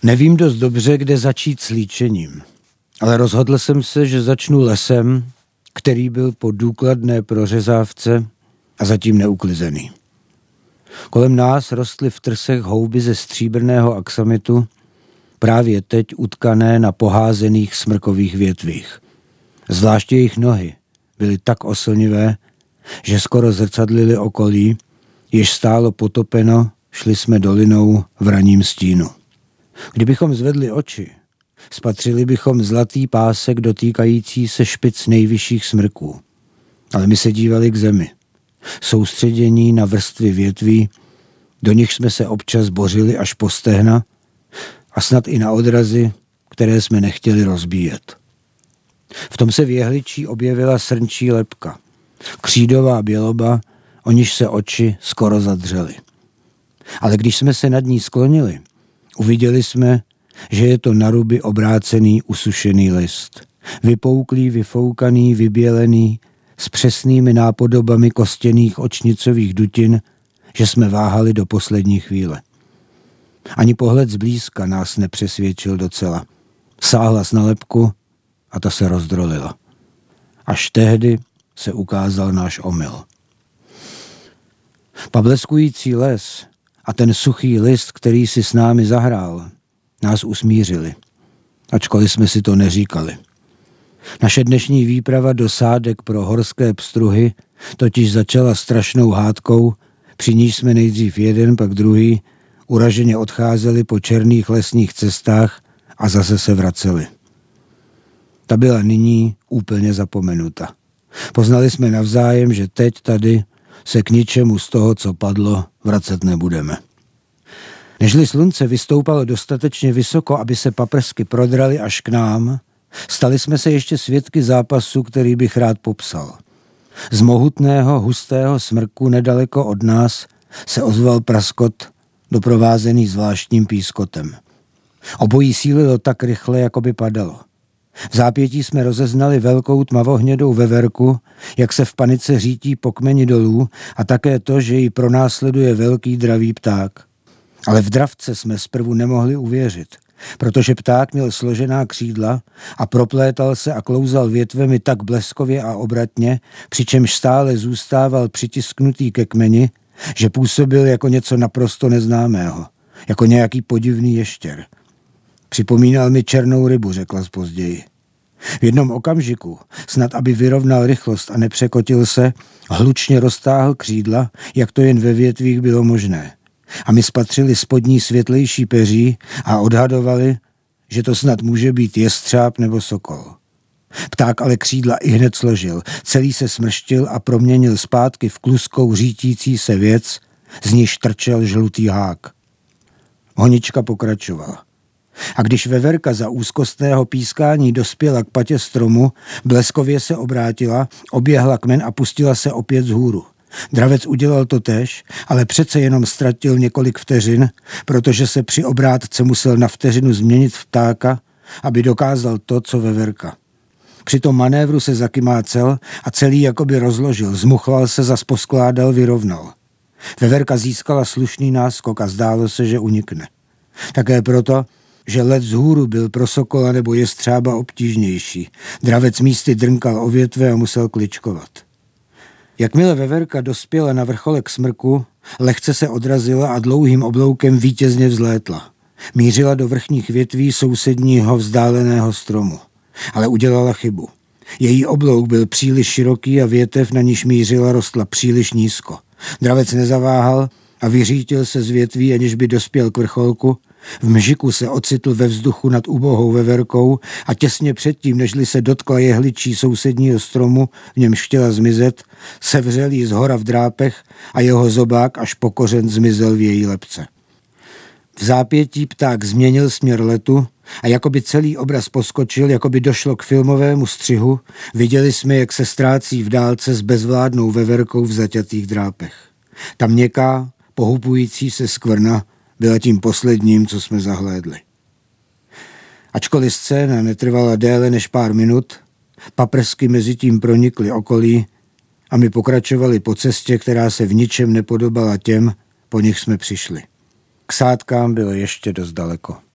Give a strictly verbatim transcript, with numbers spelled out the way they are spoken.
Nevím dost dobře, kde začít s líčením, ale rozhodl jsem se, že začnu lesem, který byl po důkladné prořezávce a zatím neuklizený. Kolem nás rostly v trsech houby ze stříbrného aksamitu, právě teď utkané na poházených smrkových větvích. Zvláště jejich nohy byly tak oslnivé, že skoro zrcadlily okolí, jež stálo potopeno, šli jsme dolinou v raním stínu. Kdybychom zvedli oči, spatřili bychom zlatý pásek dotýkající se špic nejvyšších smrků. Ale my se dívali k zemi, soustředění na vrstvy větví, do nich jsme se občas bořili až po stehna a snad i na odrazy, které jsme nechtěli rozbíjet. V tom se v jehličí objevila srnčí lebka, křídová běloba, o níž se oči skoro zadřely. Ale když jsme se nad ní sklonili, uviděli jsme, že je to naruby obrácený usušený list. Vypouklý, vyfoukaný, vybělený, s přesnými nápodobami kostěných očnicových dutin, že jsme váhali do poslední chvíle. Ani pohled zblízka nás nepřesvědčil docela. Sáhla na lebku a ta se rozdrolila. Až tehdy se ukázal náš omyl. Pableskující les a ten suchý list, který si s námi zahrál, nás usmířili, ačkoliv jsme si to neříkali. Naše dnešní výprava do sádek pro horské pstruhy totiž začala strašnou hádkou, při níž jsme nejdřív jeden, pak druhý uraženě odcházeli po černých lesních cestách a zase se vraceli. Ta byla nyní úplně zapomenuta. Poznali jsme navzájem, že teď tady se k ničemu z toho, co padlo, vracet nebudeme. Nežli slunce vystoupalo dostatečně vysoko, aby se paprsky prodraly až k nám, stali jsme se ještě svědky zápasu, který bych rád popsal. Z mohutného, hustého smrku nedaleko od nás se ozval praskot, doprovázený zvláštním pískotem. Obojí sílilo tak rychle, jako by padalo. V zápětí jsme rozeznali velkou tmavohnědou veverku, jak se v panice řítí po kmeni dolů, a také to, že ji pronásleduje velký dravý pták. Ale v dravce jsme zprvu nemohli uvěřit, protože pták měl složená křídla a proplétal se a klouzal větvemi tak bleskově a obratně, přičemž stále zůstával přitisknutý ke kmeni, že působil jako něco naprosto neznámého, jako nějaký podivný ještěr. Připomínal mi černou rybu, řekla později. V jednom okamžiku, snad aby vyrovnal rychlost a nepřekotil se, hlučně roztáhl křídla, jak to jen ve větvích bylo možné. A my spatřili spodní světlejší peří a odhadovali, že to snad může být jestřáb nebo sokol. Pták ale křídla ihned složil, celý se smrštil a proměnil zpátky v kluskou řítící se věc, z níž trčel žlutý hák. Honička pokračovala. A když veverka za úzkostného pískání dospěla k patě stromu, bleskově se obrátila, oběhla kmen a pustila se opět vzhůru. Dravec udělal to též, ale přece jenom ztratil několik vteřin, protože se při obrátce musel na vteřinu změnit v ptáka, aby dokázal to, co veverka. Při tom manévru se zakymácel a celý jakoby rozložil, zmuchlal se, zas poskládal, vyrovnal. Veverka získala slušný náskok a zdálo se, že unikne. Také proto, že let vzhůru byl pro sokola nebo jestřába obtížnější. Dravec místy drnkal o větve a musel kličkovat. Jakmile veverka dospěla na vrcholek smrku, lehce se odrazila a dlouhým obloukem vítězně vzlétla. Mířila do vrchních větví sousedního vzdáleného stromu. Ale udělala chybu. Její oblouk byl příliš široký a větev, na níž mířila, rostla příliš nízko. Dravec nezaváhal a vyřítil se z větví, aniž by dospěl k vrcholku. V mžiku se ocitl ve vzduchu nad ubohou veverkou a těsně předtím, nežli se dotkla jehličí sousedního stromu, v němž chtěla zmizet, sevřel jí zhora v drápech a jeho zobák až po kořen zmizel v její lebce. V zápětí pták změnil směr letu a jakoby celý obraz poskočil, jakoby došlo k filmovému střihu, viděli jsme, jak se ztrácí v dálce s bezvládnou veverkou v zaťatých drápech. Ta měkká, pohupující se skvrna byla tím posledním, co jsme zahlédli. Ačkoliv scéna netrvala déle než pár minut, paprsky mezi tím pronikly okolí a my pokračovali po cestě, která se v ničem nepodobala těm, po nich jsme přišli. K sádkám bylo ještě dost daleko.